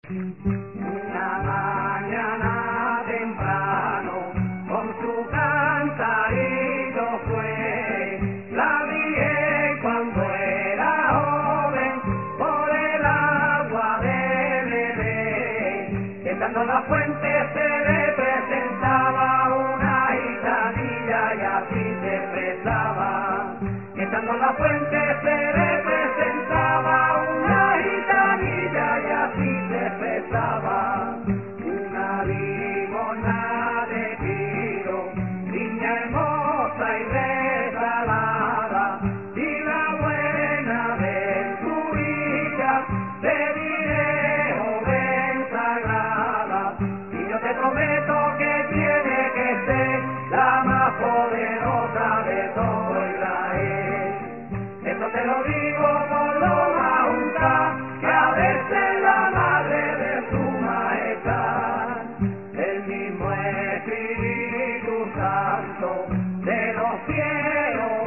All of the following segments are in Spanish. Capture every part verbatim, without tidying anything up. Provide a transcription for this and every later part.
Una mañana temprano, con su cantarito fue, la vi cuando era joven, por el agua de bebé. Estando en la fuente se le presentaba una gitanilla y así se expresaba. Estando en la fuente se le presentaba una gitanilla y así se expresaba. Una limosna de tiro, niña hermosa y regalada, y la buena venturilla, te diré, joven sagrada, y yo te prometo que tiene que ser la más poderosa de todo Israel. Esto te lo digo por lo majunta, que a veces la madre de su majestad, el mismo Espíritu Santo de los cielos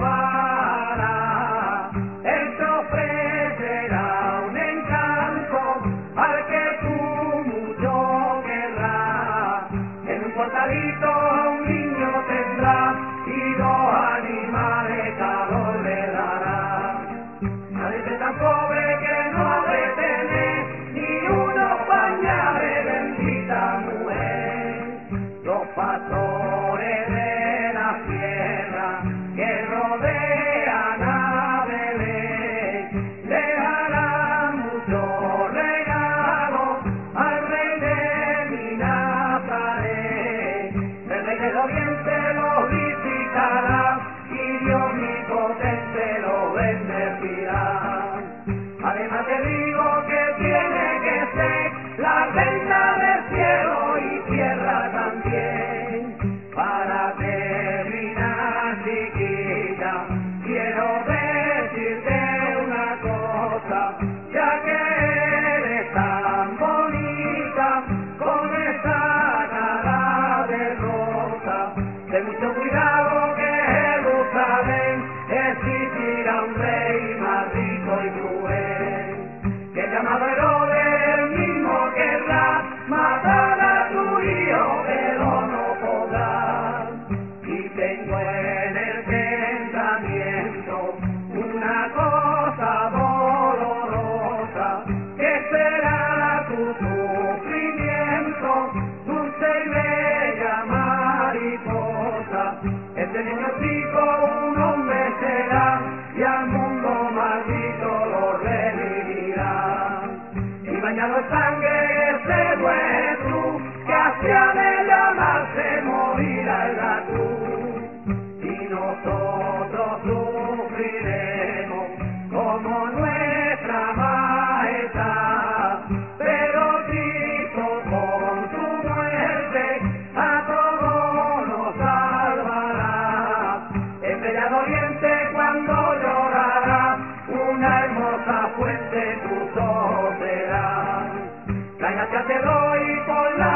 bajará. Él te ofrecerá un encanto al que tú mucho querrás. En un portalito a un niño tendrá y dos animales calor le dará. Nadie es tan pobre que no ha de tener ni unos pañales, bendita mujer. Los pastores de la sierra que rodean a Belén dejarán muchos regalos al rey de mi Nazaret. El rey del oriente los visitará y Dios omnipotente los bendecirá. Además te digo que tiene que ser la reina del cielo y tierra también. Para terminar, chiquita, quiero decirte una cosa, ya que eres tan bonita, con esa cara de rosa. Ten mucho cuidado que Jerusalén existirá un rey más rico y cruel, que llamado Herodes el mismo querrá matar a tu hijo, pero no podrá. Y tengo en el pensamiento una cosa dolorosa, que será tu sufrimiento, dulce y bella mariposa. Este niño chico un hombre será y al mundo maldito lo revivirá. Y bañado en sangre ese buen Jesús, que hacia de llamarse morirá en la cruz. Y nosotros sufriremos como nuestra majestad, pero Cristo con su muerte a todos nos salvará. Estrella de oriente cuando llorará, una hermosa fuente tus ojos serán. La gracia te doy por la